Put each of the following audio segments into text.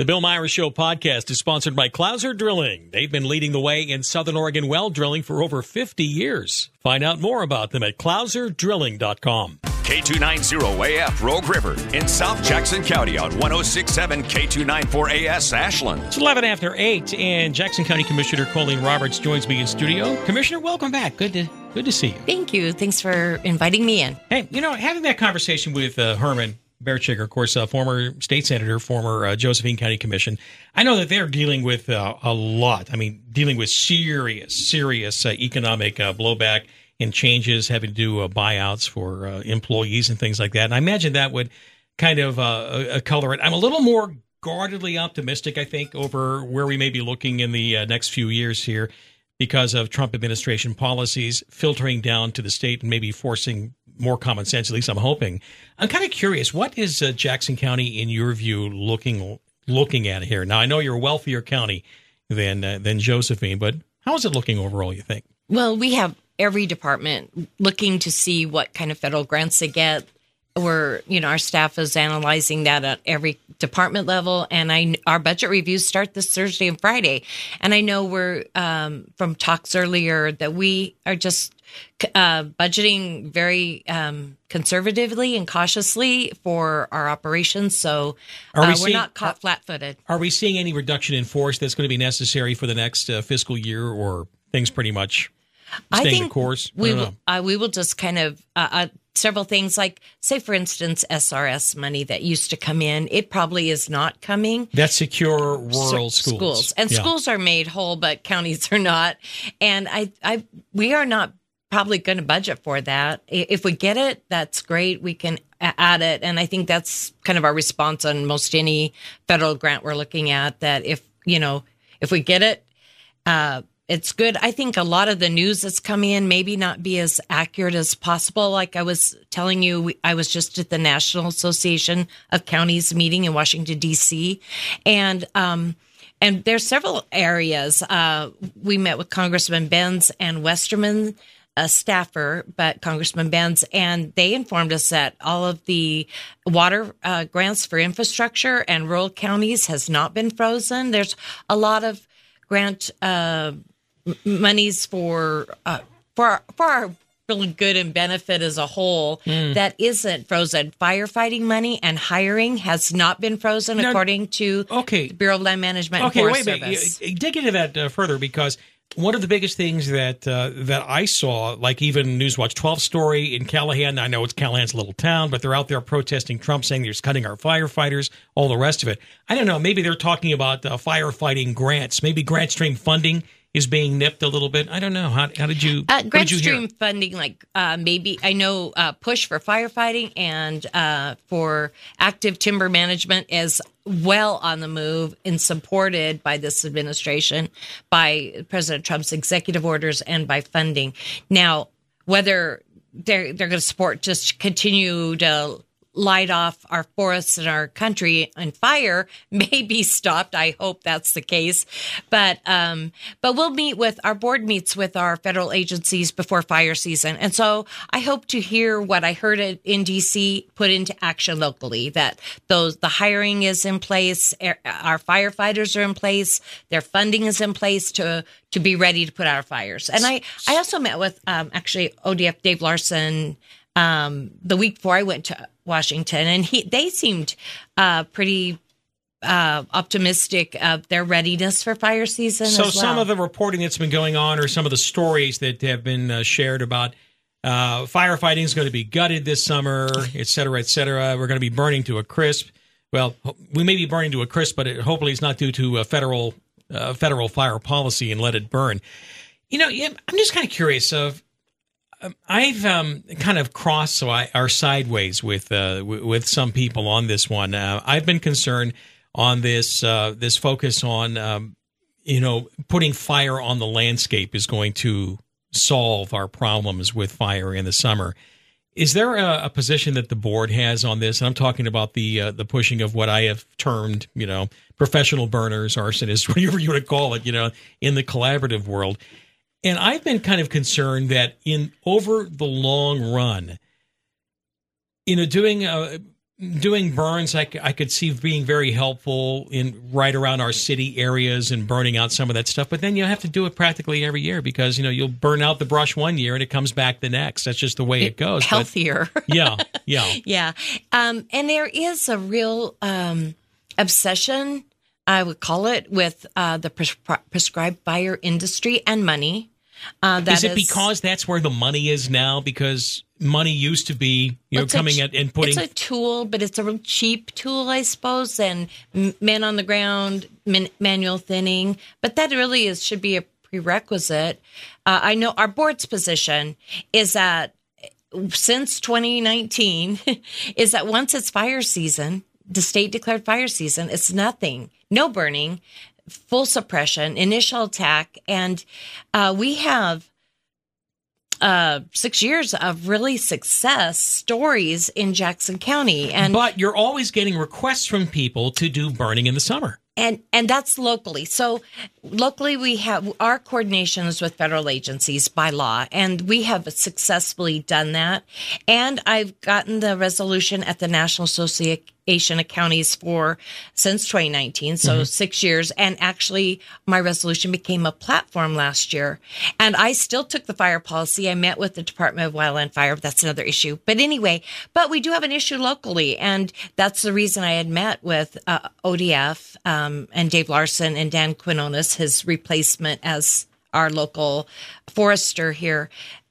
The Bill Myers Show podcast is sponsored by Clouser Drilling. They've been leading the way in Southern Oregon well drilling for over 50 years. Find out more about them at clouserdrilling.com. K290AF Rogue River in South Jackson County on 106.7 K294AS Ashland. It's 11 after 8, and Jackson County Commissioner Colleen Roberts joins me in studio. Commissioner, welcome back. Good to see you. Thank you. Thanks for inviting me in. Hey, having that conversation with Herman Bertschiger, of course, former state senator, former Josephine County Commission. I know that they're dealing with a lot. I mean, dealing with serious economic blowback and changes, having to do buyouts for employees and things like that. And I imagine that would kind of color it. I'm a little more guardedly optimistic, I think, over where we may be looking in the next few years here because of Trump administration policies filtering down to the state and maybe forcing more common sense, at least I'm hoping. I'm kind of curious, what is Jackson County, in your view, looking at here? Now, I know you're a wealthier county than Josephine, but how is it looking overall, you think? Well, we have every department looking to see what kind of federal grants they get. Our staff is analyzing that at every department level, and our budget reviews start this Thursday and Friday. And I know we're from talks earlier that we are just budgeting very conservatively and cautiously for our operations, so we're not caught flat-footed. Are we seeing any reduction in force that's going to be necessary for the next fiscal year, or things pretty much staying the course? We will just kind of several things, like, say, for instance, SRS money that used to come in, it probably is not coming. That's secure rural schools. And schools are made whole, but counties are not. And we are not probably going to budget for that. If we get it, that's great. We can add it. And I think that's kind of our response on most any federal grant we're looking at, that if we get it, it's good. I think a lot of the news that's coming in maybe not be as accurate as possible. Like I was telling you, I was just at the National Association of Counties meeting in Washington, D.C., and there's several areas. We met with Congressman Benz and Westerman, a staffer, but Congressman Benz, and they informed us that all of the water grants for infrastructure and rural counties has not been frozen. There's a lot of grant monies for our really good and benefit as a whole that isn't frozen. Firefighting money and hiring has not been frozen, according to the Bureau of Land Management and Forest Service. Dig into that further, because one of the biggest things that I saw, like even Newswatch 12 story in Callahan, I know Callahan's a little town, but they're out there protesting Trump, saying they're cutting our firefighters, all the rest of it. I don't know, maybe they're talking about firefighting grants, maybe grant stream funding is being nipped a little bit. I don't know. How did you grant stream funding, like maybe I know push for firefighting and for active timber management is well on the move and supported by this administration, by President Trump's executive orders, and by funding. Now, whether they're going to support just continue to light off our forests and our country on fire may be stopped. I hope that's the case. But we'll meet with our board meets with our federal agencies before fire season. And so I hope to hear what I heard in DC put into action locally, that the hiring is in place, our firefighters are in place, their funding is in place to be ready to put out our fires. And I also met with actually ODF Dave Larson the week before I went to Washington, and they seemed pretty optimistic of their readiness for fire season. So as well. Some of the reporting that's been going on, or some of the stories that have been shared about firefighting is going to be gutted this summer, et cetera, et cetera. We're going to be burning to a crisp. Well, we may be burning to a crisp, but hopefully it's not due to a federal fire policy and let it burn. I'm just kind of curious of. I've kind of crossed our sideways with some people on this one. I've been concerned on this focus on putting fire on the landscape is going to solve our problems with fire in the summer. Is there a position that the board has on this? And I'm talking about the pushing of what I have termed professional burners, arsonists, whatever you want to call it, in the collaborative world. And I've been kind of concerned that over the long run, doing doing burns, I could see being very helpful in right around our city areas and burning out some of that stuff. But then you have to do it practically every year because, you'll burn out the brush one year and it comes back the next. That's just the way it goes. Healthier. But, yeah. Yeah. And there is a real obsession, I would call it, with the prescribed fire industry and money. Is it because that's where the money is now? Because money used to be, coming at and putting. It's a tool, but it's a real cheap tool, I suppose, and men on the ground, manual thinning. But that really should be a prerequisite. I know our board's position is that since 2019 is that once it's fire season, the state declared fire season, it's nothing, no burning, full suppression, initial attack. And we have 6 years of really success stories in Jackson County. But you're always getting requests from people to do burning in the summer. And that's locally. So locally, we have our coordination is with federal agencies by law, and we have successfully done that. And I've gotten the resolution at the National Association of Counties since 2019, so 6 years. And actually, my resolution became a platform last year. And I still took the fire policy. I met with the Department of Wildland Fire. That's another issue. But anyway, we do have an issue locally, and that's the reason I had met with ODF and Dave Larson and Dan Quinones, his replacement as our local forester here,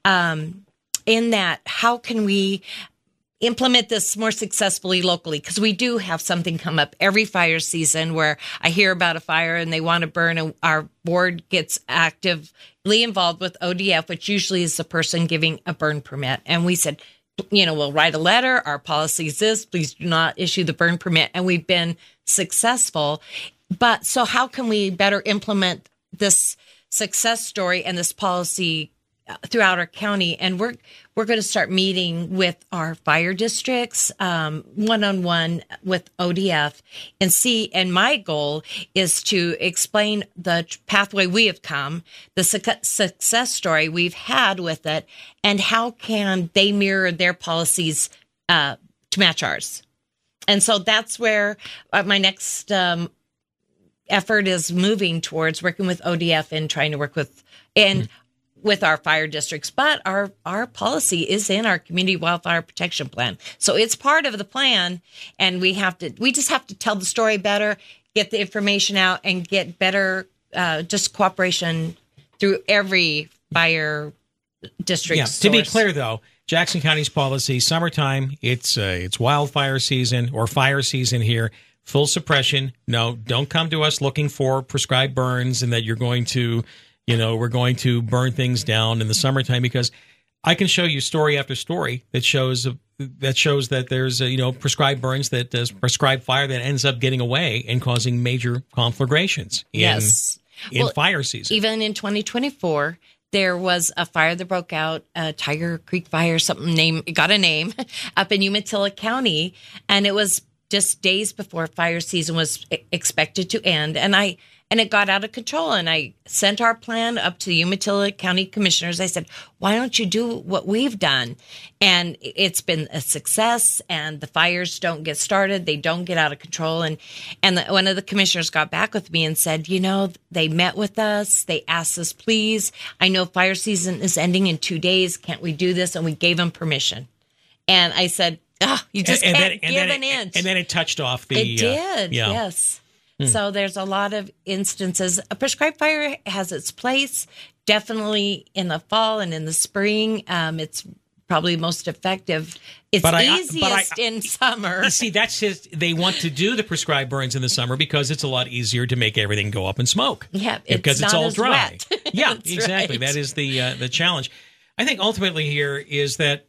in that how can we implement this more successfully locally? Because we do have something come up every fire season where I hear about a fire and they want to burn, and our board gets actively involved with ODF, which usually is the person giving a burn permit. And we said, we'll write a letter. Our policy is this. Please do not issue the burn permit. And we've been successful. But so how can we better implement this success story and this policy throughout our county? And we're going to start meeting with our fire districts one-on-one with ODF and my goal is to explain the pathway we have come, the success story we've had with it, and how can they mirror their policies to match ours. And so that's where my next effort is moving towards, working with ODF and trying to work with our fire districts. But our policy is in our community wildfire protection plan. So it's part of the plan, and we just have to tell the story better, get the information out, and get better just cooperation through every fire district. Yeah. To be clear, though, Jackson County's policy, summertime, it's wildfire season or fire season here. Full suppression. No, don't come to us looking for prescribed burns and that you're going to, we're going to burn things down in the summertime, because I can show you story after story that shows that there's prescribed burns, that does prescribed fire that ends up getting away and causing major conflagrations in fire season. Even in 2024, there was a fire that broke out, Tiger Creek Fire, it got a name, up in Umatilla County, and it was just days before fire season was expected to end. And it got out of control. And I sent our plan up to the Umatilla County Commissioners. I said, why don't you do what we've done? And it's been a success, and the fires don't get started. They don't get out of control. And one of the commissioners got back with me and said, they met with us. They asked us, please, I know fire season is ending in 2 days. Can't we do this? And we gave them permission. And I said, you just can't give an inch. And then it touched off the... It did, yes. So there's a lot of instances. A prescribed fire has its place, definitely in the fall and in the spring. It's probably most effective. It's easiest in summer. You see, that's just, they want to do the prescribed burns in the summer because it's a lot easier to make everything go up in smoke. Yeah, because it's all dry. Wet. Yeah, exactly. Right. That is the challenge. I think ultimately here is that,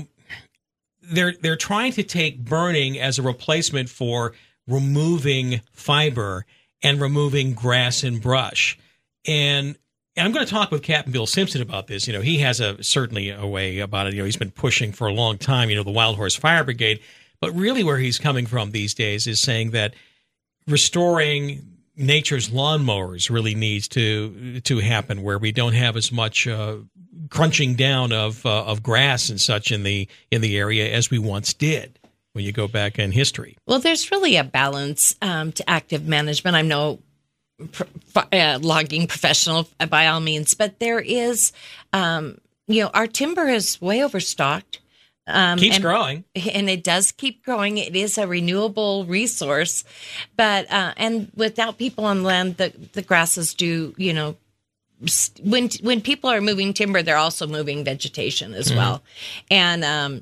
they're trying to take burning as a replacement for removing fiber and removing grass and brush. And I'm going to talk with Captain Bill Simpson about this. He has certainly a way about it. He's been pushing for a long time, the Wild Horse Fire Brigade. But really where he's coming from these days is saying that restoring nature's lawnmowers really needs to happen, where we don't have as much crunching down of grass and such in the area as we once did. when you go back in history. Well, there's really a balance to active management. I'm no logging professional by all means, but there is, our timber is way overstocked. Keeps growing. And it does keep growing. It is a renewable resource. But, and without people on land, the grasses do, when people are moving timber, they're also moving vegetation as well. And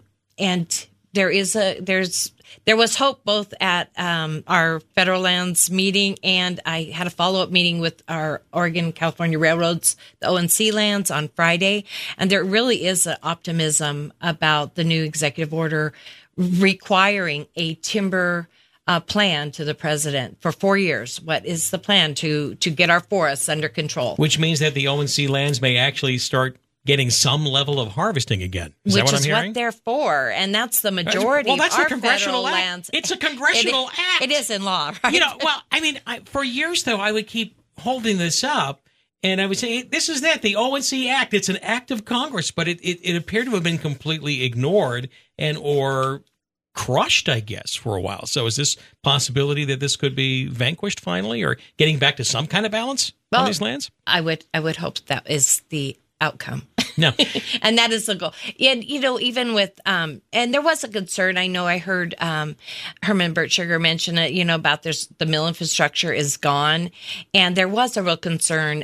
there was hope both at our federal lands meeting, and I had a follow-up meeting with our Oregon California Railroads, the ONC lands, on Friday. And there really is an optimism about the new executive order requiring a timber plan to the president for 4 years. What is the plan to get our forests under control? Which means that the ONC lands may actually start getting some level of harvesting again. Is that Which what is I'm hearing? what they're for, and that's the majority Well, that's of a our congressional federal act. lands. It's a congressional act. It is in law, right? For years, though, I would keep holding this up, and I would say, this is that, the ONC Act. It's an act of Congress, but it appeared to have been completely ignored or crushed, I guess, for a while. So is this possibility that this could be vanquished finally, or getting back to some kind of balance on these lands? I would hope that is the outcome. No. And that is the goal. And, even with, and there was a concern. I know I heard Herman Bertschiger mention it, about the mill infrastructure is gone. And there was a real concern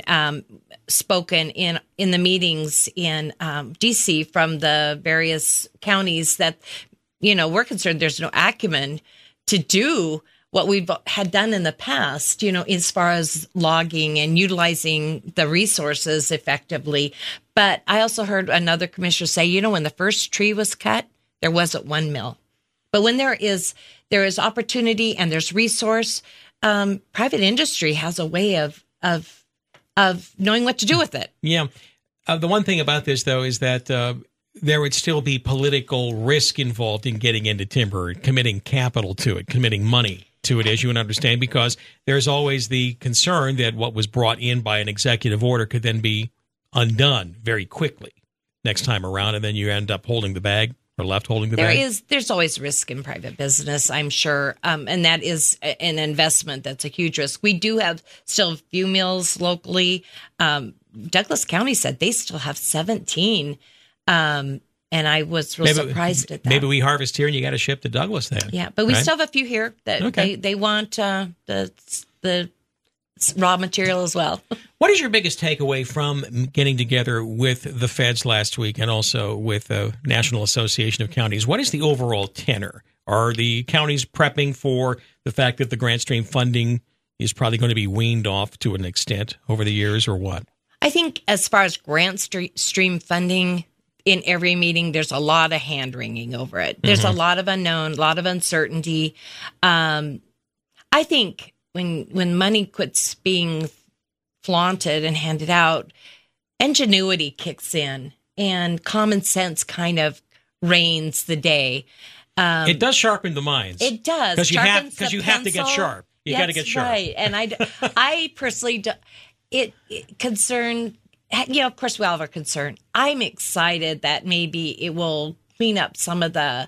spoken in the meetings in D.C. from the various counties that, we're concerned there's no acumen to do what we've had done in the past, as far as logging and utilizing the resources effectively. But I also heard another commissioner say, when the first tree was cut, there wasn't one mill. But when there is opportunity and there's resource, private industry has a way of knowing what to do with it. Yeah. The one thing about this, though, is that there would still be political risk involved in getting into timber, committing capital to it, committing money to it, as you would understand, because there's always the concern that what was brought in by an executive order could then be undone very quickly next time around, and then you end up holding the bag or left holding the bag. There's always risk in private business, I'm sure, and that is an investment that's a huge risk. We do have still a few mills locally. Douglas County said they still have 17. And I was real surprised at that. Maybe we harvest here and you got to ship to Douglas then. Yeah, but we still have a few here that they want the raw material as well. What is your biggest takeaway from getting together with the feds last week and also with the National Association of Counties? What is the overall tenor? Are the counties prepping for the fact that the grant stream funding is probably going to be weaned off to an extent over the years, or what? I think as far as grant stream funding, in every meeting, there's a lot of hand-wringing over it. There's a lot of unknown, a lot of uncertainty. I think when money quits being flaunted and handed out, ingenuity kicks in and common sense kind of reigns the day. It does sharpen the minds. It does. Because you have to get sharp. You got to get sharp. Right. And I personally, concern... of course, we all have our concern. I'm excited that maybe it will clean up some of the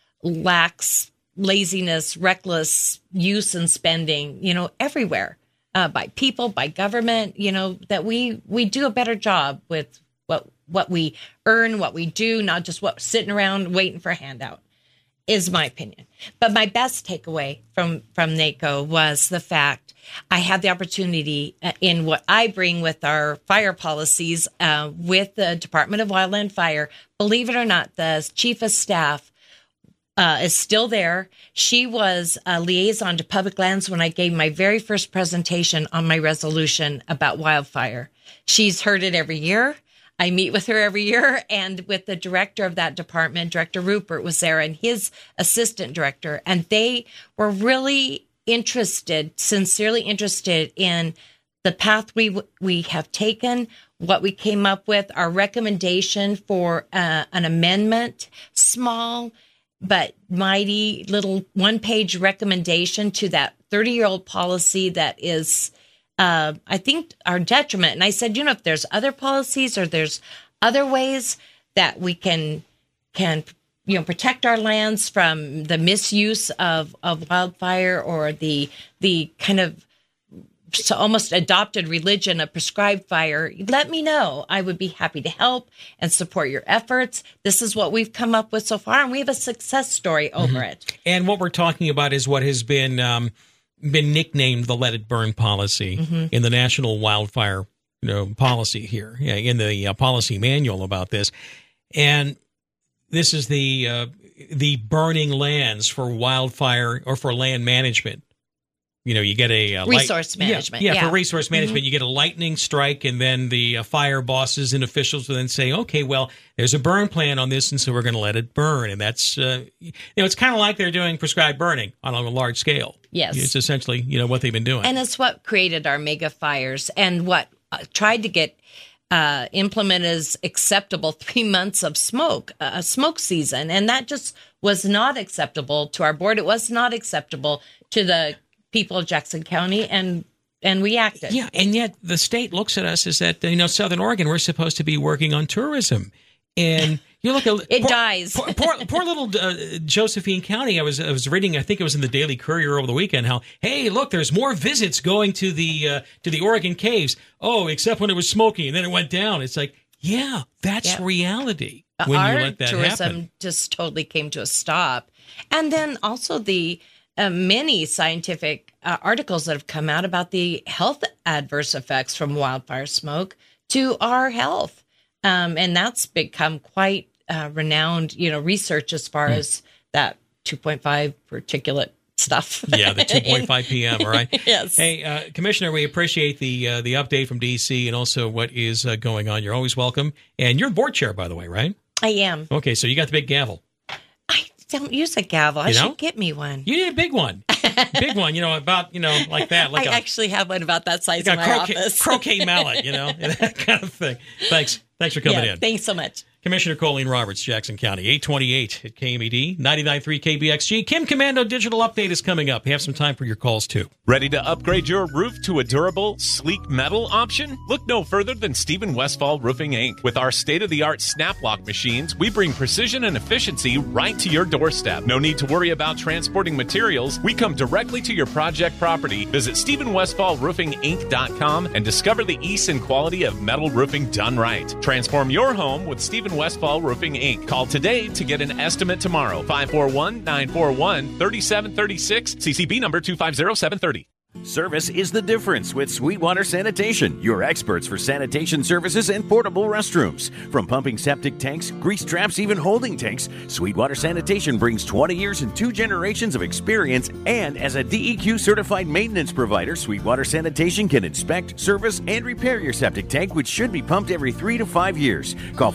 laziness, reckless use and spending, everywhere, by people, by government, that we do a better job with what we earn, what we do, not just what sitting around waiting for a handout, is my opinion. But my best takeaway from NACO was the fact I had the opportunity in what I bring with our fire policies with the Department of Wildland Fire. Believe it or not, the chief of staff is still there. She was a liaison to public lands when I gave my very first presentation on my resolution about wildfire. She's heard it every year. I meet with her every year, and with the director of that department, Director Rupert, was there, and his assistant director, and they were really sincerely interested in the path we have taken, what we came up with, our recommendation for an amendment, small but mighty little one-page recommendation to that 30-year-old policy that is, I think, our detriment. And I said, if there's other policies or there's other ways that we can protect our lands from the misuse of wildfire or the kind of almost adopted religion of prescribed fire, let me know. I would be happy to help and support your efforts. This is what we've come up with so far, and we have a success story over it. And what we're talking about is what has been nicknamed the Let It Burn policy in the National Wildfire policy here, in the policy manual about this. And this is the burning lands for wildfire or for land management. You get a resource management. For resource management, you get a lightning strike, and then the fire bosses and officials will then say, okay, well, there's a burn plan on this, and so we're going to let it burn. And that's, it's kind of like they're doing prescribed burning on a large scale. Yes. It's essentially, what they've been doing. And it's what created our mega fires and what tried to get implemented as acceptable 3 months of smoke season. And that just was not acceptable to our board. It was not acceptable to the people of Jackson County, and we acted. Yeah, and yet the state looks at us as that, Southern Oregon, we're supposed to be working on tourism. And you look at it dies. Poor little Josephine County. I was reading, I think it was in the Daily Courier over the weekend, how, hey, look, there's more visits going to the Oregon caves. Oh, except when it was smoky, and then it went down. It's like, yeah, that's reality. When our you let that tourism happen. just totally came to a stop. And then also the many scientific articles that have come out about the health adverse effects from wildfire smoke to our health. And that's become quite renowned, research as far as that 2.5 particulate stuff. Yeah, the 2.5 p.m., all right? Yes. Hey, Commissioner, we appreciate the update from D.C. and also what is going on. You're always welcome. And you're board chair, by the way, right? I am. Okay, so you got the big gavel. I don't use a gavel. I should get me one. You need a big one. Big one, about, like that. Like I actually have one about that size in my office. Croquet mallet, that kind of thing. Thanks for coming in. Thanks so much. Commissioner Colleen Roberts, Jackson County, 828 at KMED, 99.3 KBXG. Kim Commando Digital Update is coming up. We have some time for your calls, too. Ready to upgrade your roof to a durable, sleek metal option? Look no further than Stephen Westfall Roofing, Inc. With our state-of-the-art snap-lock machines, we bring precision and efficiency right to your doorstep. No need to worry about transporting materials. We come directly to your project property. Visit StephenWestfallRoofingInc.com and discover the ease and quality of metal roofing done right. Transform your home with Stephen Westfall Roofing, Inc. Call today to get an estimate tomorrow. 541-941-3736. CCB number 250730. Service is the difference with Sweetwater Sanitation, your experts for sanitation services and portable restrooms. From pumping septic tanks, grease traps, even holding tanks, Sweetwater Sanitation brings 20 years and 2 generations of experience, and as a DEQ certified maintenance provider, Sweetwater Sanitation can inspect, service, and repair your septic tank, which should be pumped every 3 to 5 years. Call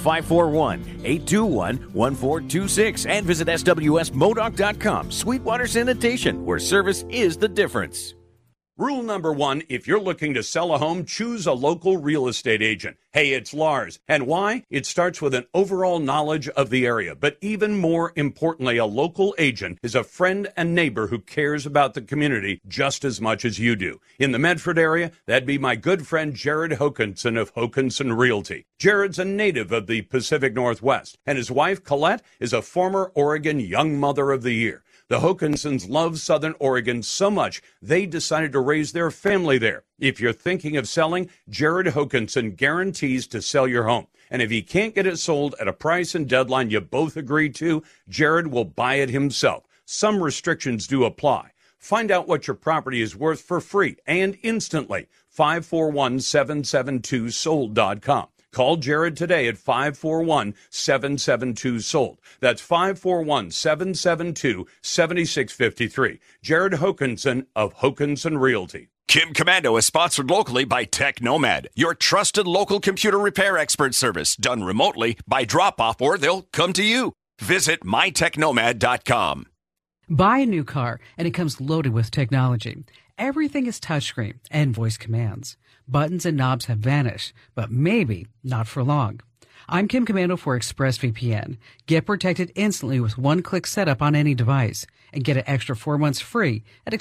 541-821-1426 and visit swsmodoc.com. Sweetwater Sanitation, where service is the difference. Rule number 1, if you're looking to sell a home, choose a local real estate agent. Hey, it's Lars. And why? It starts with an overall knowledge of the area. But even more importantly, a local agent is a friend and neighbor who cares about the community just as much as you do. In the Medford area, that'd be my good friend Jared Hokanson of Hokanson Realty. Jared's a native of the Pacific Northwest, and his wife, Colette, is a former Oregon Young Mother of the Year. The Hokansons love Southern Oregon so much, they decided to raise their family there. If you're thinking of selling, Jared Hokanson guarantees to sell your home. And if he can't get it sold at a price and deadline you both agree to, Jared will buy it himself. Some restrictions do apply. Find out what your property is worth for free and instantly. 541-772-SOLD.com. Call Jared today at 541-772-SOLD. That's 541-772-7653. Jared Hokanson of Hokanson Realty. Kim Commando is sponsored locally by Tech Nomad, your trusted local computer repair expert service, done remotely by drop-off or they'll come to you. Visit mytechnomad.com. Buy a new car and it comes loaded with technology. Everything is touchscreen and voice commands. Buttons and knobs have vanished, but maybe not for long. I'm Kim Commando for ExpressVPN. Get protected instantly with one-click setup on any device and get an extra 4 months free at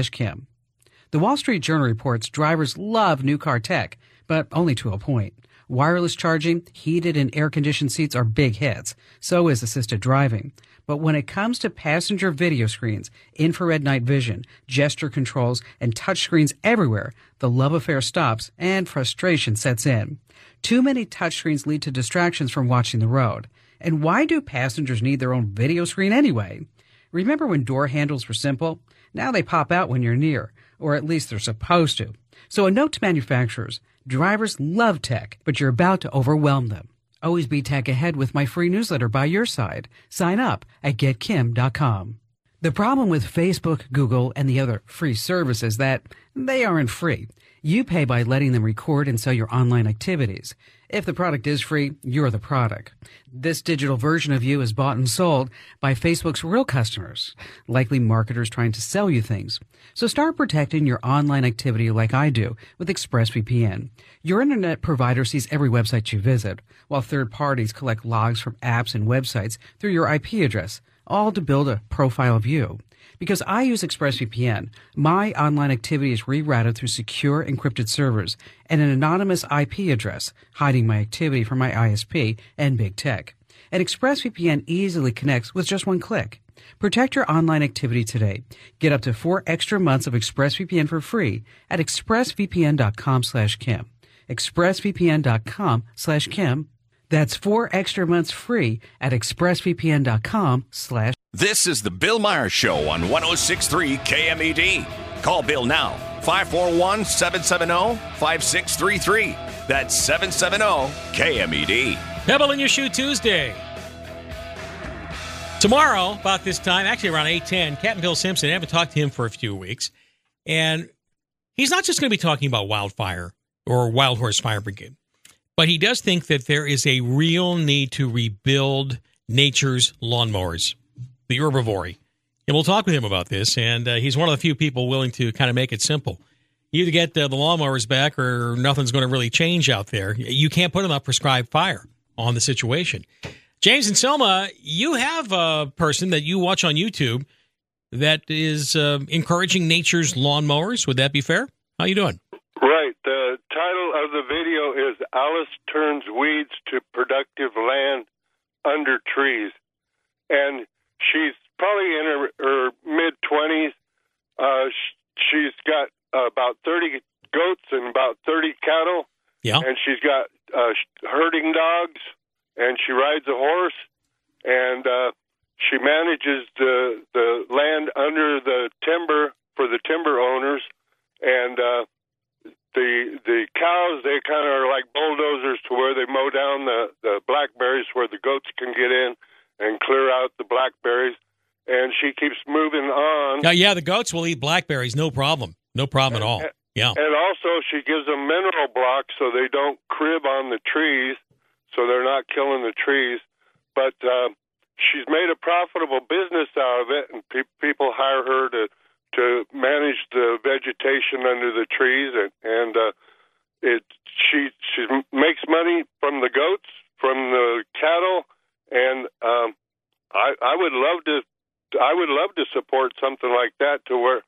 expressvpn.com/Kim. The Wall Street Journal reports drivers love new car tech, but only to a point. Wireless charging, heated and air-conditioned seats are big hits. So is assisted driving. But when it comes to passenger video screens, infrared night vision, gesture controls, and touchscreens everywhere, the love affair stops and frustration sets in. Too many touchscreens lead to distractions from watching the road. And why do passengers need their own video screen anyway? Remember when door handles were simple? Now they pop out when you're near, or at least they're supposed to. So a note to manufacturers, drivers love tech, but you're about to overwhelm them. Always be tech ahead with my free newsletter by your side. Sign up at getkim.com. The problem with Facebook, Google, and the other free services is that they aren't free. You pay by letting them record and sell your online activities. If the product is free, you're the product. This digital version of you is bought and sold by Facebook's real customers, likely marketers trying to sell you things. So start protecting your online activity like I do with ExpressVPN. Your internet provider sees every website you visit, while third parties collect logs from apps and websites through your IP address, all to build a profile of you. Because I use ExpressVPN, my online activity is rerouted through secure encrypted servers and an anonymous IP address, hiding my activity from my ISP and big tech. And ExpressVPN easily connects with just one click. Protect your online activity today. Get up to 4 extra months of ExpressVPN for free at expressvpn.com/Kim. expressvpn.com/Kim. That's 4 extra months free at expressvpn.com/. This is the Bill Meyer Show on 106.3 KMED. Call Bill now, 541-770-5633. That's 770-KMED. Pebble in Your Shoe Tuesday. Tomorrow, about this time, actually around 8:10, Captain Bill Simpson, I haven't talked to him for a few weeks, and he's not just going to be talking about wildfire or Wild Horse Fire Brigade, but he does think that there is a real need to rebuild nature's lawnmowers, the Herbivory. And we'll talk with him about this, and he's one of the few people willing to kind of make it simple. You either get the lawnmowers back or nothing's going to really change out there. You can't put enough prescribed fire on the situation. James and Selma, you have a person that you watch on YouTube that is encouraging nature's lawnmowers. Would that be fair? How you doing? Right. The title of the video is Alice Turns Weeds to Productive Land Under Trees. And she's probably in her mid-20s. She's got about 30 goats and about 30 cattle. Yeah. And she's got herding dogs, and she rides a horse, and she manages the land under the timber for the timber owners. And the cows, they kind of are like bulldozers to where they mow down the blackberries where the goats can get in and clear out the blackberries. And she keeps moving on. Yeah, the goats will eat blackberries, no problem. No problem at all. Yeah. And also she gives them mineral blocks so they don't crib on the trees, so they're not killing the trees. But she's made a profitable business out of it, and people hire her to manage the vegetation under the trees, and she makes money from the goats, from the cattle, and I would love to support something like that to where,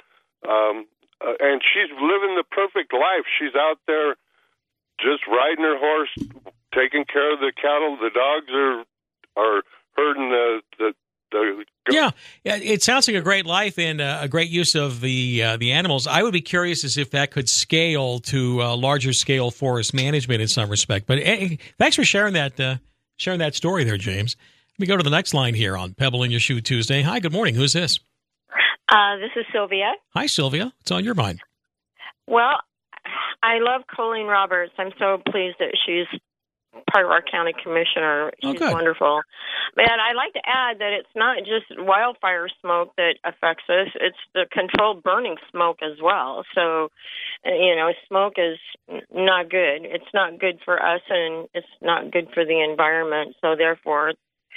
and she's living the perfect life. She's out there just riding her horse, taking care of the cattle. The dogs are herding the goats. Yeah, it sounds like a great life and a great use of the animals. I would be curious as if that could scale to larger scale forest management in some respect. But hey, thanks for sharing that story there, James. Let me go to the next line here on Pebble in Your Shoe Tuesday. Hi, good morning. Who's this? This is Sylvia. Hi, Sylvia. What's on your mind? Well, I love Colleen Roberts. I'm so pleased that she's part of our county commissioner. She's wonderful. But I'd like to add that it's not just wildfire smoke that affects us. It's the controlled burning smoke as well. So, smoke is not good. It's not good for us, and it's not good for the environment. So therefore,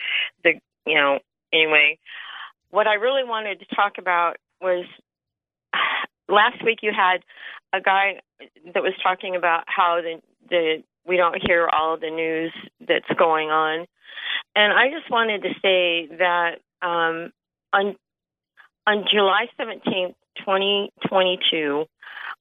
anyway, what I really wanted to talk about was last week you had a guy that was talking about how we don't hear all of the news that's going on. And I just wanted to say that on July 17th, 2022,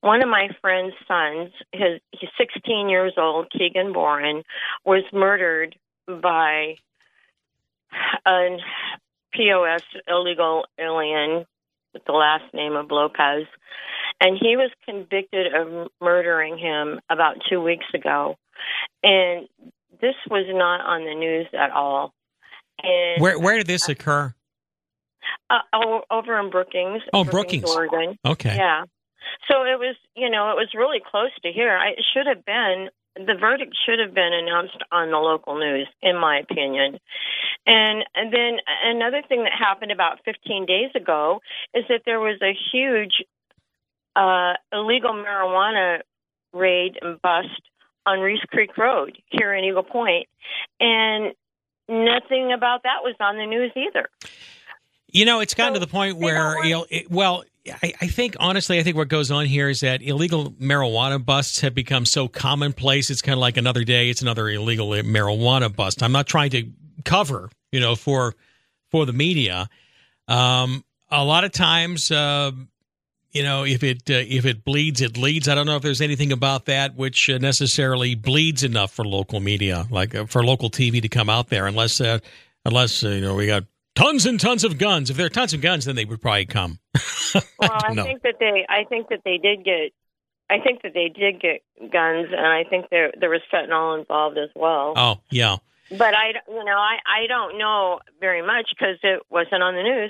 one of my friend's sons, he's 16 years old, Keegan Boren, was murdered by a POS, illegal alien, with the last name of Lopez. And he was convicted of murdering him about 2 weeks ago. And this was not on the news at all. And Where did this occur? Over in Brookings. Oh, Brookings, Oregon. Okay. Yeah. So it was, it was really close to here. The verdict should have been announced on the local news, in my opinion. And then another thing that happened about 15 days ago is that there was a huge illegal marijuana raid and bust on Reese Creek Road here in Eagle Point. And nothing about that was on the news either. It's gotten to the point where, I think what goes on here is that illegal marijuana busts have become so commonplace. It's kind of like another day, it's another illegal marijuana bust. I'm not trying to cover, for the media. A lot of times, if it bleeds, it leads. I don't know if there's anything about that which necessarily bleeds enough for local media, like for local TV to come out there, unless we got tons and tons of guns. If there are tons of guns, then they would probably come. Well, I think that they did get guns, and I think there was fentanyl involved as well. Oh, yeah. But I don't know very much because it wasn't on the news.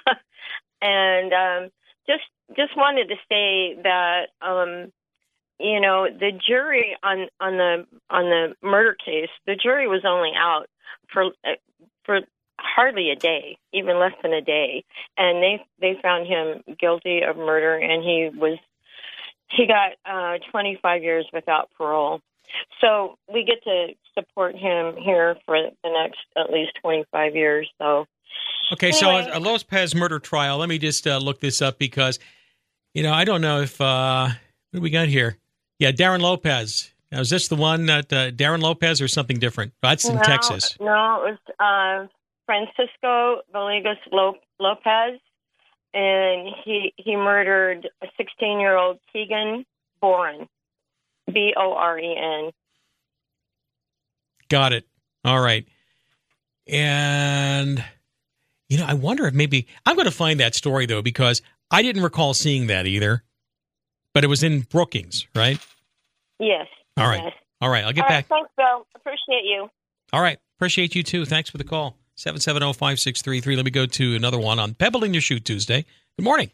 And just wanted to say that the jury on the murder case, the jury was only out for hardly a day, even less than a day, and they found him guilty of murder, and he got 25 years without parole. So we get to support him here for the next at least 25 years. So okay, anyway. So a Lopez murder trial. Let me just look this up because I don't know if what do we got here? Yeah, Darren Lopez. Now, is this the one that Darren Lopez or something different? That's in Texas. No, it was Francisco Villegas Lopez, and he murdered a 16-year-old Keegan Boren, Boren. Got it. All right. And, I wonder if maybe I'm going to find that story, though, because I didn't recall seeing that either, but it was in Brookings, right? Yes. All right. Yes. All right. I'll get back. Thanks, Bill. Appreciate you. All right. Appreciate you, too. Thanks for the call. 770-5633. Let me go to another one on Pebble in Your Shoe Tuesday. Good morning.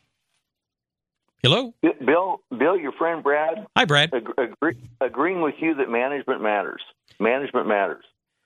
Hello? Bill, your friend Brad. Hi, Brad. Agreeing with you that management matters. Management matters.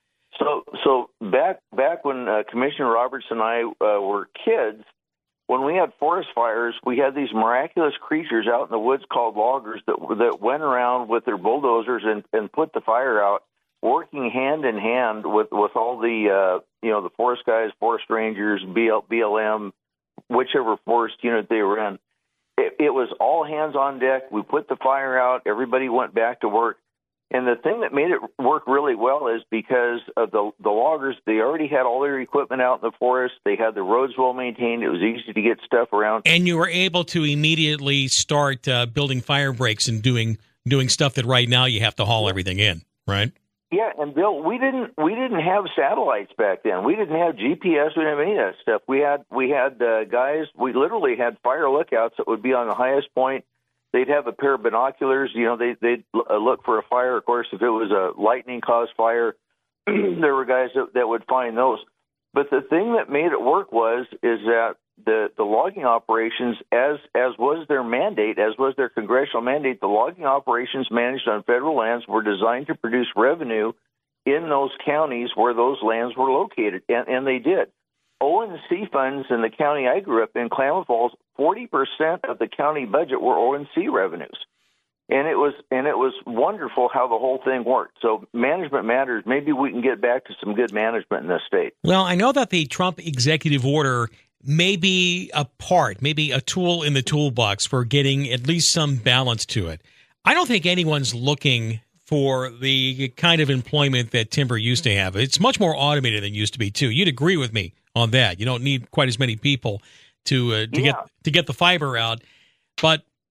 So back when Commissioner Roberts and I were kids, when we had forest fires, we had these miraculous creatures out in the woods called loggers that went around with their bulldozers and put the fire out, working hand in hand with all the the forest guys, forest rangers, BLM, whichever forest unit they were in. It was all hands on deck. We put the fire out. Everybody went back to work. And the thing that made it work really well is because of the loggers, they already had all their equipment out in the forest. They had the roads well maintained. It was easy to get stuff around. And you were able to immediately start building fire breaks and doing stuff that right now you have to haul everything in, right? Yeah, and Bill, we didn't have satellites back then. We didn't have GPS. We didn't have any of that stuff. We had guys. We literally had fire lookouts that would be on the highest point. They'd have a pair of binoculars. They'd look for a fire. Of course, if it was a lightning-caused fire, there were guys that would find those. But the thing that made it work is that the logging operations, as was their mandate, as was their congressional mandate, the logging operations managed on federal lands were designed to produce revenue in those counties where those lands were located, and they did. O&C funds in the county I grew up in, Klamath Falls, 40% of the county budget were O&C revenues. And it was wonderful how the whole thing worked. So management matters. Maybe we can get back to some good management in this state. Well, I know that the Trump executive order may be maybe a tool in the toolbox for getting at least some balance to it. I don't think anyone's looking for the kind of employment that timber used to have. It's much more automated than it used to be, too. You'd agree with me on that. You don't need quite as many people to get the fiber out. But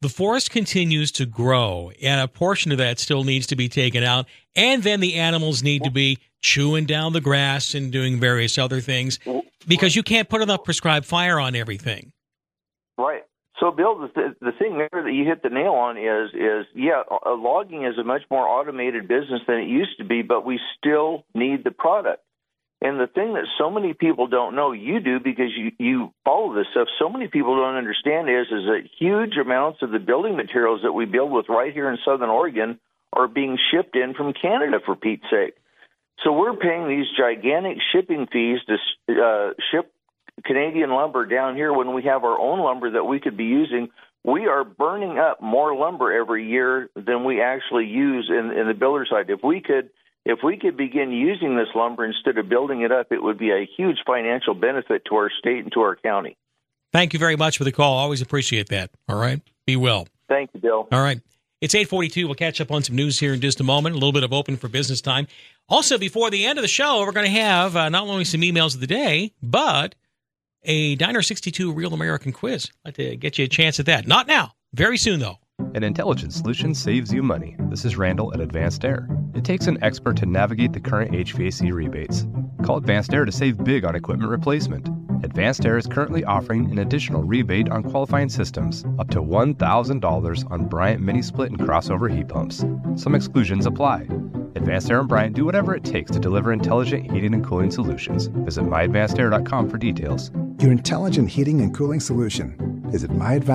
the forest continues to grow, and a portion of that still needs to be taken out, and then the animals need to be chewing down the grass and doing various other things, because you can't put enough prescribed fire on everything. Right. So, Bill, the thing there that you hit the nail on is logging is a much more automated business than it used to be, but we still need the product. And the thing that so many people don't know, you do because you follow this stuff, so many people don't understand is that huge amounts of the building materials that we build with right here in Southern Oregon are being shipped in from Canada, for Pete's sake. So we're paying these gigantic shipping fees to ship Canadian lumber down here when we have our own lumber that we could be using. We are burning up more lumber every year than we actually use in the builder side. If we could begin using this lumber instead of building it up, it would be a huge financial benefit to our state and to our county. Thank you very much for the call. Always appreciate that. All right. Be well. Thank you, Bill. All right. It's 8:42. We'll catch up on some news here in just a moment. A little bit of open for business time. Also, before the end of the show, we're going to have not only some emails of the day, but a Diner 62 Real American quiz. I'd like to get you a chance at that. Not now. Very soon, though. An intelligent solution saves you money. This is Randall at Advanced Air. It takes an expert to navigate the current HVAC rebates. Call Advanced Air to save big on equipment replacement. Advanced Air is currently offering an additional rebate on qualifying systems, up to $1,000 on Bryant mini split and crossover heat pumps. Some exclusions apply. Advanced Air and Bryant do whatever it takes to deliver intelligent heating and cooling solutions. Visit myadvancedair.com for details. Your intelligent heating and cooling solution. Visit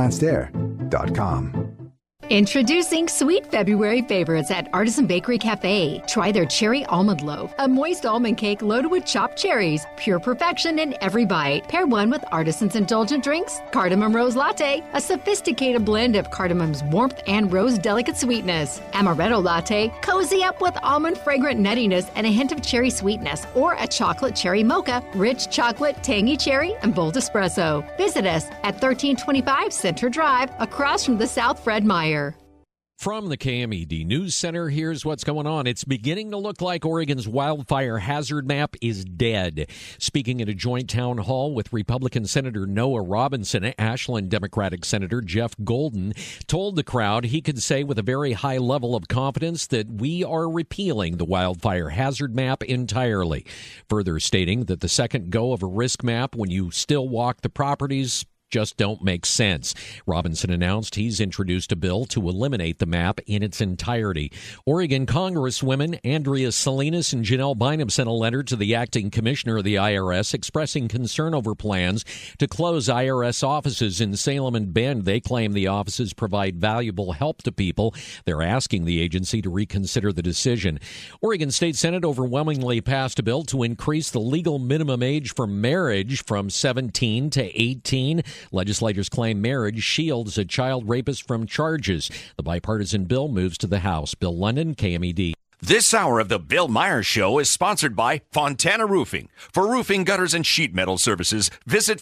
myadvancedair.com. Introducing Sweet February favorites at Artisan Bakery Cafe. Try their cherry almond loaf, a moist almond cake loaded with chopped cherries, pure perfection in every bite. Pair one with Artisan's indulgent drinks, Cardamom Rose Latte, a sophisticated blend of cardamom's warmth and rose delicate sweetness. Amaretto Latte, cozy up with almond fragrant nuttiness and a hint of cherry sweetness, or a chocolate cherry mocha, rich chocolate, tangy cherry, and bold espresso. Visit us at 1325 Center Drive, across from the South Fred Meyer. From the KMED News Center, here's what's going on. It's beginning to look like Oregon's wildfire hazard map is dead. Speaking at a joint town hall with Republican Senator Noah Robinson, Ashland Democratic Senator Jeff Golden told the crowd he could say with a very high level of confidence that we are repealing the wildfire hazard map entirely. Further stating that the second go of a risk map when you still walk the properties just don't make sense. Robinson announced he's introduced a bill to eliminate the map in its entirety. Oregon Congresswomen Andrea Salinas and Janelle Bynum sent a letter to the acting commissioner of the IRS expressing concern over plans to close IRS offices in Salem and Bend. They claim the offices provide valuable help to people. They're asking the agency to reconsider the decision. Oregon State Senate overwhelmingly passed a bill to increase the legal minimum age for marriage from 17 to 18. Legislators claim marriage shields a child rapist from charges. The bipartisan bill moves to the House. Bill London, KMED. This hour of the Bill Myers Show is sponsored by Fontana Roofing. For roofing, gutters, and sheet metal services, visit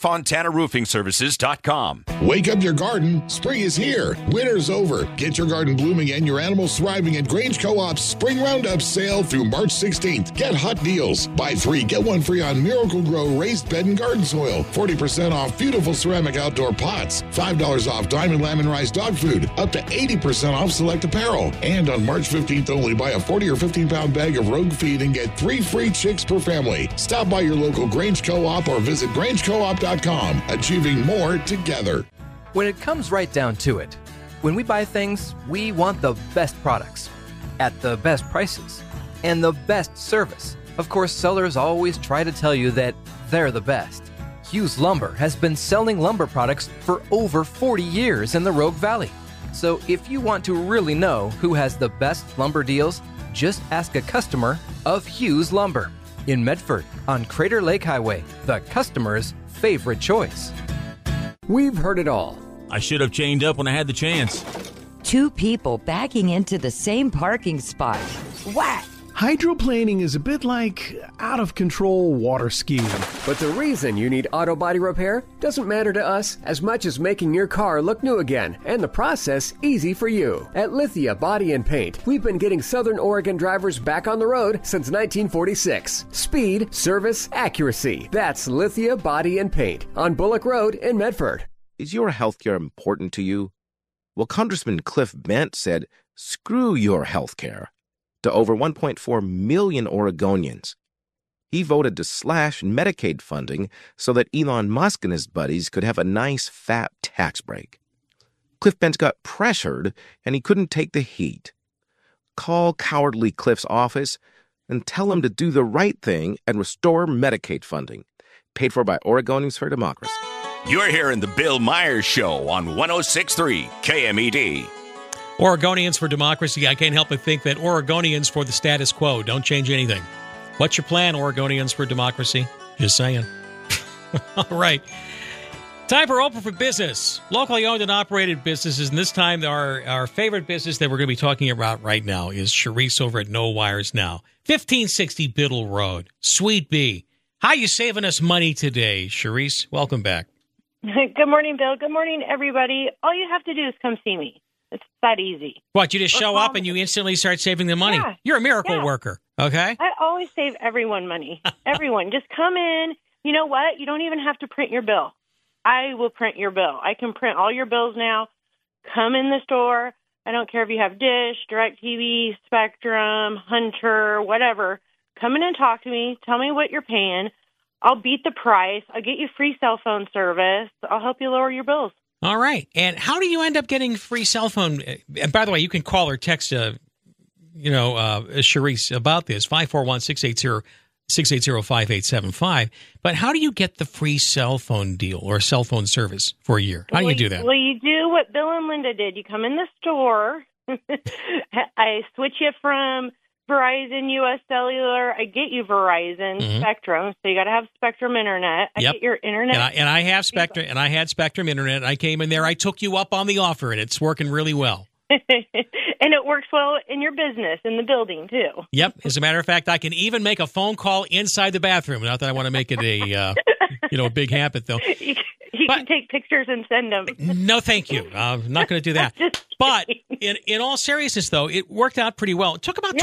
FontanaRoofingServices.com. Wake up your garden. Spring is here. Winter's over. Get your garden blooming and your animals thriving at Grange Co-op's Spring Roundup sale through March 16th. Get hot deals. Buy 3, get 1 free on Miracle-Gro raised bed and garden soil. 40% off beautiful ceramic outdoor pots. $5 off Diamond Lamb and Rice dog food. Up to 80% off select apparel. And on March 15th only, buy a 40 or 15-pound bag of Rogue feed and get 3 free chicks per family. Stop by your local Grange Co-op or visit GrangeCoop.com. Achieving more together. When it comes right down to it, when we buy things, we want the best products at the best prices and the best service. Of course, sellers always try to tell you that they're the best. Hughes Lumber has been selling lumber products for over 40 years in the Rogue Valley. So if you want to really know who has the best lumber deals, just ask a customer of Hughes Lumber in Medford on Crater Lake Highway, the customer's favorite choice. We've heard it all. I should have chained up when I had the chance. 2 people backing into the same parking spot. Whack! Hydroplaning is a bit like out-of-control water skiing. But the reason you need auto body repair doesn't matter to us as much as making your car look new again, and the process easy for you. At Lithia Body and Paint, we've been getting Southern Oregon drivers back on the road since 1946. Speed, service, accuracy. That's Lithia Body and Paint on Bullock Road in Medford. Is your healthcare important to you? Well, Congressman Cliff Bent said, "Screw your health care," to over 1.4 million Oregonians. He voted to slash Medicaid funding so that Elon Musk and his buddies could have a nice fat tax break. Cliff Bent got pressured, and he couldn't take the heat. Call cowardly Cliff's office and tell him to do the right thing and restore Medicaid funding. Paid for by Oregonians for Democracy. You're hearing the Bill Myers Show on 106.3 KMED. Oregonians for Democracy. I can't help but think that Oregonians for the status quo. Don't change anything. What's your plan, Oregonians for Democracy? Just saying. All right. Time for Open for Business. Locally owned and operated businesses. And this time, our favorite business that we're going to be talking about right now is Charisse over at No Wires Now. 1560 Biddle Road. Sweet Bee. How you saving us money today, Charisse? Welcome back. Good morning, Bill. Good morning, everybody. All you have to do is come see me. It's that easy. What, you just show up and you instantly start saving the money? Yeah. You're a miracle worker, okay? I always save everyone money. Everyone. Just come in. You know what? You don't even have to print your bill. I will print your bill. I can print all your bills now. Come in the store. I don't care if you have Dish, DirecTV, Spectrum, Hunter, whatever. Come in and talk to me. Tell me what you're paying. I'll beat the price. I'll get you free cell phone service. I'll help you lower your bills. All right. And how do you end up getting free cell phone? And by the way, you can call or text, Charisse about this, 541-680-5875. But how do you get the free cell phone deal or cell phone service for a year? How do you do that? Well, you do what Bill and Linda did. You come in the store. I switch you from Verizon, U.S. Cellular. I get you Verizon, Spectrum. So you got to have Spectrum Internet. I get your Internet. And I have Spectrum, and I had Spectrum Internet. I came in there. I took you up on the offer, and it's working really well. And it works well in your business, in the building, too. Yep. As a matter of fact, I can even make a phone call inside the bathroom. Not that I want to make it a big habit, though. You can take pictures and send them. No, thank you. I'm not going to do that. But in all seriousness, though, it worked out pretty well. It took about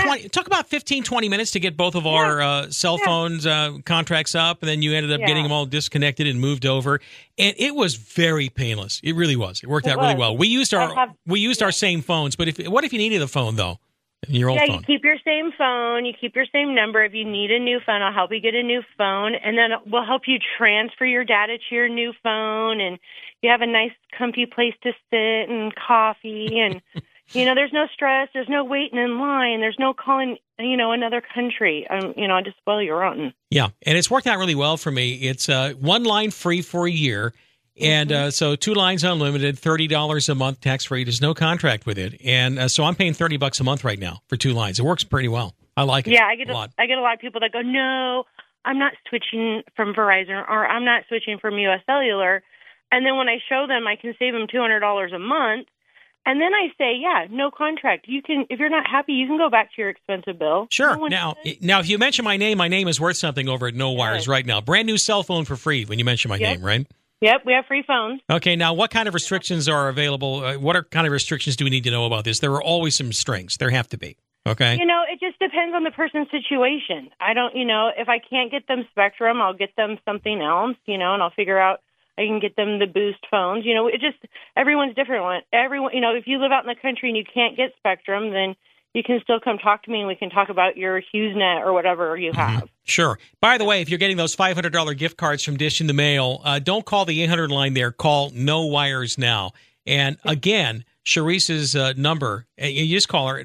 15, 20 minutes to get both of our cell phones contracts up, and then you ended up getting them all disconnected and moved over. And it was very painless. It really was. It worked out really well. We used our same phones, but what if you needed a phone, though? Your old phone. You keep your same phone. You keep your same number. If you need a new phone, I'll help you get a new phone, and then we'll help you transfer your data to your new phone, and you have a nice, comfy place to sit and coffee, and there's no stress. There's no waiting in line. There's no calling, another country. I just spoil you rotten. Yeah, and it's worked out really well for me. It's one line free for a year. And so 2 lines unlimited, $30 a month, tax-free. There's no contract with it. And so I'm paying $30 a month right now for 2 lines. It works pretty well. I like it. Yeah, I get a lot of people that go, no, I'm not switching from Verizon or I'm not switching from U.S. Cellular. And then when I show them, I can save them $200 a month. And then I say, no contract. You can, if you're not happy, you can go back to your expensive bill. Sure. Now, if you mention my name is worth something over at No Wires right now. Brand new cell phone for free when you mention my name, right? Yep, we have free phones. Okay, now what kind of restrictions are available? What kind of restrictions do we need to know about this? There are always some strings. There have to be. Okay. It just depends on the person's situation. I don't, if I can't get them Spectrum, I'll get them something else, and I'll figure out I can get them the Boost phones. It just, everyone's different. Everyone, if you live out in the country and you can't get Spectrum, then you can still come talk to me and we can talk about your HughesNet or whatever you have. Sure. By the way, if you're getting those $500 gift cards from Dish in the mail, don't call the 800 line there. Call No Wires Now. And again, Charisse's number, you just call her at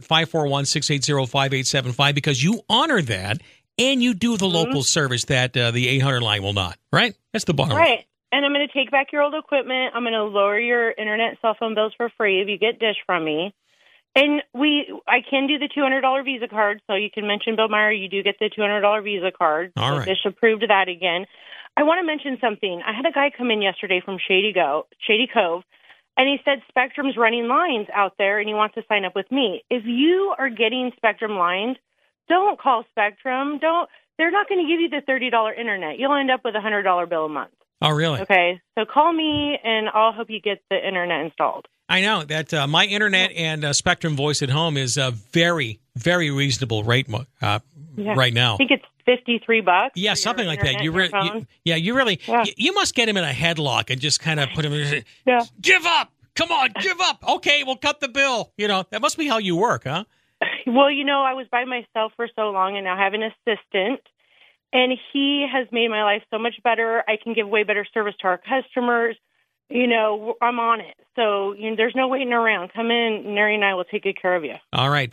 541-680-5875 because you honor that and you do the local service that the 800 line will not. Right? That's the bottom line. Right. And I'm going to take back your old equipment. I'm going to lower your internet and cell phone bills for free if you get Dish from me. And I can do the $200 Visa card, so you can mention Bill Meyer. You do get the $200 Visa card. All right. Dish approved that again. I want to mention something. I had a guy come in yesterday from Shady Cove, and he said Spectrum's running lines out there, and he wants to sign up with me. If you are getting Spectrum lines, don't call Spectrum. They're not going to give you the $30 internet. You'll end up with a $100 bill a month. Oh, really? Okay, so call me, and I'll help you get the internet installed. I know that my internet and Spectrum Voice at home is a very, very reasonable rate right now. I think it's $53. Yeah, something like that. You really, you must get him in a headlock and just kind of put him in. Give up. Come on, give up. Okay, we'll cut the bill. That must be how you work, huh? Well, I was by myself for so long, and now I have an assistant, and he has made my life so much better. I can give way better service to our customers. I'm on it. So there's no waiting around. Come in, Nary and I will take good care of you. All right,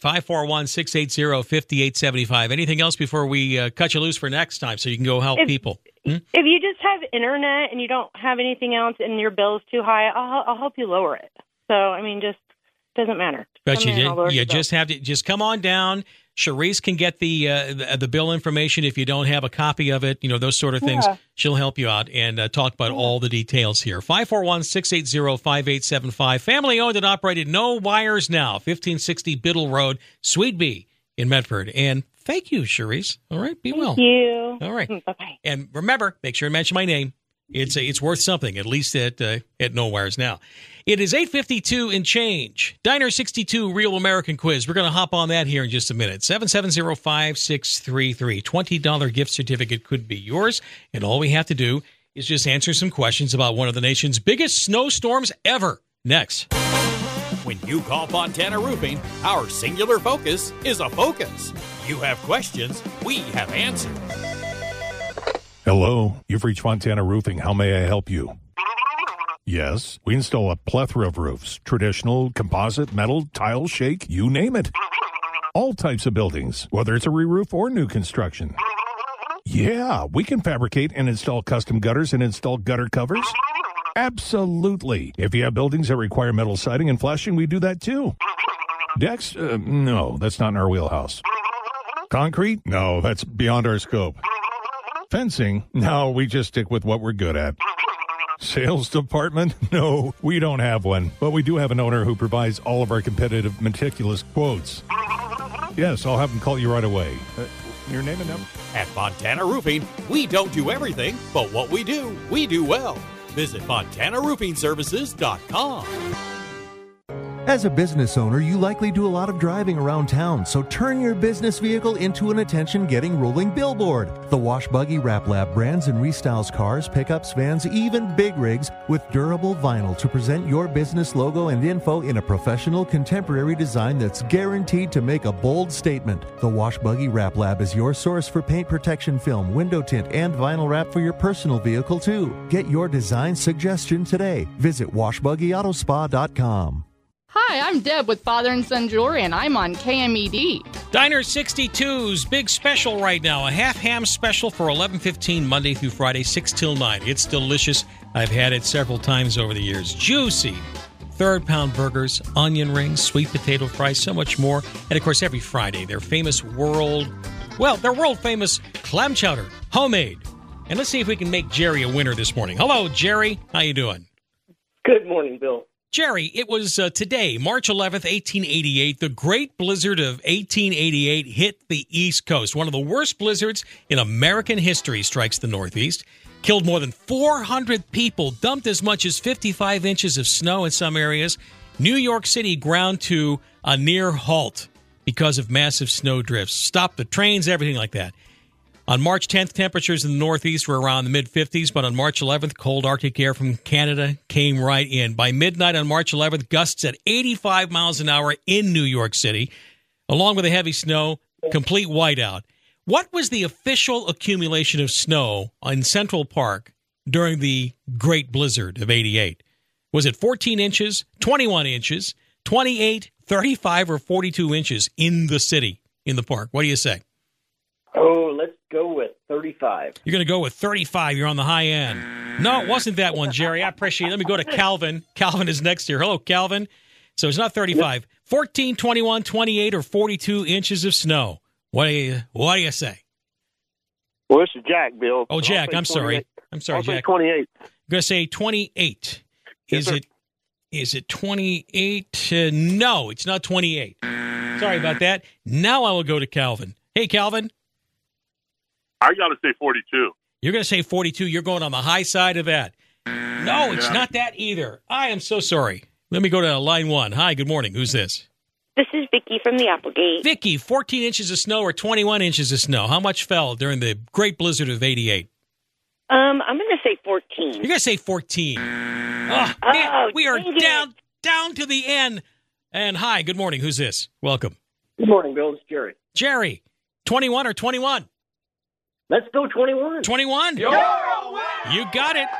541-680-5875. Anything else before we cut you loose for next time so you can go help people? If you just have internet and you don't have anything else and your bill's too high, I'll help you lower it. So, just doesn't matter. But you just have to just come on down. Charisse can get the bill information if you don't have a copy of it, those sort of things. Yeah. She'll help you out and talk about all the details here. 541-680-5875. Family owned and operated, no wires now. 1560 Biddle Road, Suite B in Medford. And thank you, Charisse. All right, be well. Thank you. All right. Bye-bye. And remember, make sure to mention my name. It's worth something, at least at No Wires Now. It is 8:52 and change. Diner 62 Real American Quiz. We're going to hop on that here in just a minute. 770-5633. $20 gift certificate could be yours. And all we have to do is just answer some questions about one of the nation's biggest snowstorms ever. Next. When you call Fontana Roofing, our singular focus is a focus. You have questions, we have answers. Hello, you've reached Fontana Roofing. How may I help you? Yes, we install a plethora of roofs. Traditional, composite, metal, tile, shake, you name it. All types of buildings, whether it's a re-roof or new construction. Yeah, we can fabricate and install custom gutters and install gutter covers. Absolutely. If you have buildings that require metal siding and flashing, we do that too. Decks? No, that's not in our wheelhouse. Concrete? No, that's beyond our scope. Fencing? No, we just stick with what we're good at. Sales department? No, we don't have one. But we do have an owner who provides all of our competitive, meticulous quotes. Yes, I'll have him call you right away. Your name and number? At Fontana Roofing, we don't do everything, but what we do well. Visit FontanaRoofingServices.com. As a business owner, you likely do a lot of driving around town, so turn your business vehicle into an attention-getting rolling billboard. The Wash Buggy Wrap Lab brands and restyles cars, pickups, vans, even big rigs with durable vinyl to present your business logo and info in a professional, contemporary design that's guaranteed to make a bold statement. The Wash Buggy Wrap Lab is your source for paint protection film, window tint, and vinyl wrap for your personal vehicle, too. Get your design suggestion today. Visit washbuggyautospa.com. Hi, I'm Deb with Father and Son Jewelry, and I'm on KMED. Diner 62's big special right now. A half ham special for $11.15 Monday through Friday, 6 till 9. It's delicious. I've had it several times over the years. Juicy. Third-pound burgers, onion rings, sweet potato fries, so much more. And, of course, every Friday, their world-famous clam chowder, homemade. And let's see if we can make Jerry a winner this morning. Hello, Jerry. How you doing? Good morning, Bill. Jerry, it was today, March 11th, 1888. The Great Blizzard of 1888 hit the East Coast. One of the worst blizzards in American history strikes the Northeast. Killed more than 400 people, dumped as much as 55 inches of snow in some areas. New York City ground to a near halt because of massive snow drifts. Stopped the trains, everything like that. On March 10th, temperatures in the Northeast were around the mid-50s, but on March 11th, cold Arctic air from Canada came right in. By midnight on March 11th, gusts at 85 miles an hour in New York City, along with the heavy snow, complete whiteout. What was the official accumulation of snow in Central Park during the Great Blizzard of 88? Was it 14 inches, 21 inches, 28, 35, or 42 inches in the city, in the park? What do you say? Oh, let's go with 35. You're going to go with 35. You're on the high end. No, it wasn't that one, Jerry. I appreciate it. Let me go to Calvin. Calvin is next here. Hello, Calvin. So it's not 35. 14, 21, 28, or 42 inches of snow. What do you say? Well, this is Jack, Bill. Oh, Jack, I'm sorry. I'm sorry, Jack. I'll say 28. I'm going to say 28. Yes, Is it 28? No, it's not 28. Sorry about that. Now I will go to Calvin. Hey, Calvin. I got to say 42. You're going to say 42. You're going on the high side of that. No, it's not that either. I am so sorry. Let me go to line one. Hi, good morning. Who's this? This is Vicky from the Applegate. Vicky, 14 inches of snow or 21 inches of snow? How much fell during the Great Blizzard of 88? I'm going to say 14. You're going to say 14. Oh, man, we are down to the end. And hi, good morning. Who's this? Welcome. Good morning, Bill. It's Jerry. Jerry, 21 or 21? Let's go 21. 21? You got it.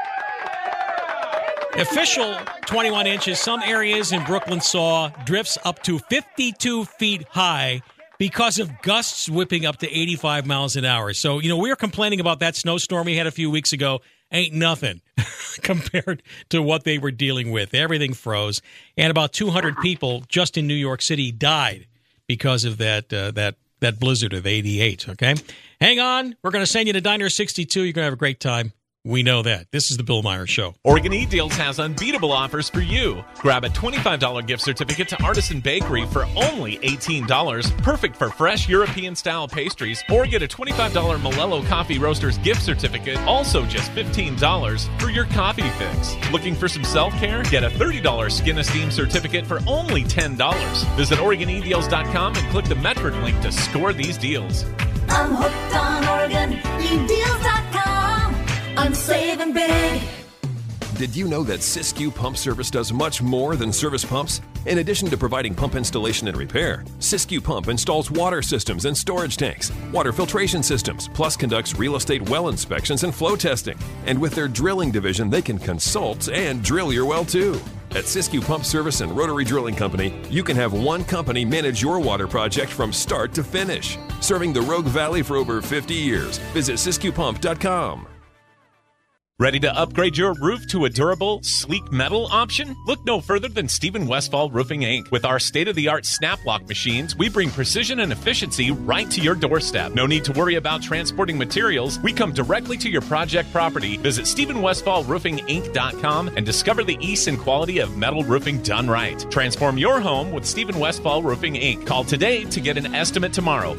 Official 21 inches. Some areas in Brooklyn saw drifts up to 52 feet high because of gusts whipping up to 85 miles an hour. So, we were complaining about that snowstorm we had a few weeks ago. Ain't nothing compared to what they were dealing with. Everything froze. And about 200 people just in New York City died because of that blizzard of 88, okay? Hang on. We're going to send you to Diner 62. You're going to have a great time. We know that. This is the Bill Meyer Show. Oregon E-Deals has unbeatable offers for you. Grab a $25 gift certificate to Artisan Bakery for only $18, perfect for fresh European-style pastries, or get a $25 Malello Coffee Roasters gift certificate, also just $15 for your coffee fix. Looking for some self-care? Get a $30 Skin Esteem certificate for only $10. Visit OregonEdeals.com and click the Metric link to score these deals. I'm hooked on OregonEdeals.com. I'm saving big. Did you know that Siskiyou Pump Service does much more than service pumps? In addition to providing pump installation and repair, Siskiyou Pump installs water systems and storage tanks, water filtration systems, plus conducts real estate well inspections and flow testing. And with their drilling division, they can consult and drill your well too. At Siskiyou Pump Service and Rotary Drilling Company, you can have one company manage your water project from start to finish. Serving the Rogue Valley for over 50 years. Visit SiskiyouPump.com. Ready to upgrade your roof to a durable, sleek metal option? Look no further than Stephen Westfall Roofing, Inc. With our state-of-the-art snap-lock machines, we bring precision and efficiency right to your doorstep. No need to worry about transporting materials. We come directly to your project property. Visit StephenWestfallRoofingInc.com and discover the ease and quality of metal roofing done right. Transform your home with Stephen Westfall Roofing, Inc. Call today to get an estimate tomorrow.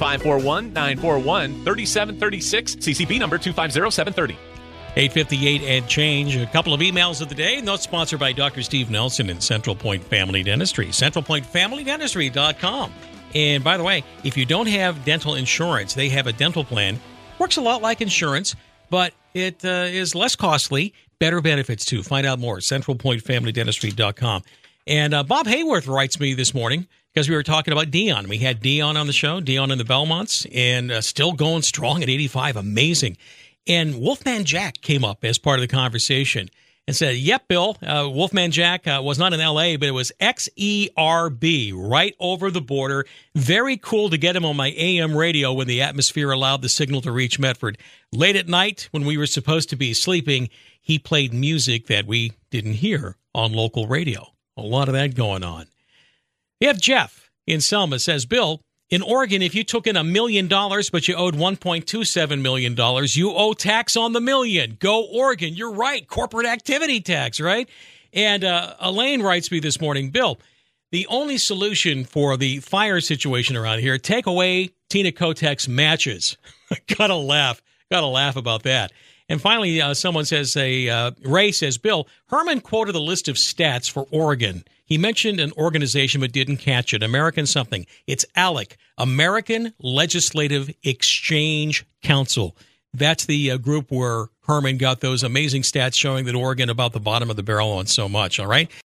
541-941-3736. CCP number 250730. 8:58 and change. A couple of emails of the day. Those sponsored by Dr. Steve Nelson and Central Point Family Dentistry. CentralPointFamilyDentistry.com. And by the way, if you don't have dental insurance, they have a dental plan. Works a lot like insurance, but it is less costly. Better benefits, too. Find out more. CentralPointFamilyDentistry.com. And Bob Hayworth writes me this morning because we were talking about Dion. We had Dion on the show, Dion and the Belmonts, and still going strong at 85. Amazing. And Wolfman Jack came up as part of the conversation and said, yep, Bill, Wolfman Jack was not in L.A., but it was XERB, right over the border. Very cool to get him on my AM radio when the atmosphere allowed the signal to reach Medford. Late at night, when we were supposed to be sleeping, he played music that we didn't hear on local radio. A lot of that going on. We have Jeff in Selma says, Bill, in Oregon, if you took in $1 million, but you owed $1.27 million, you owe tax on the million. Go Oregon. You're right. Corporate activity tax, right? And Elaine writes me this morning, Bill, the only solution for the fire situation around here, take away Tina Kotek's matches. Gotta laugh about that. And finally, someone says, Ray says, Bill, Herman quoted a list of stats for Oregon. He mentioned an organization but didn't catch it. American something. It's ALEC, American Legislative Exchange Council. That's the group where Herman got those amazing stats showing that Oregon about the bottom of the barrel on so much, all right?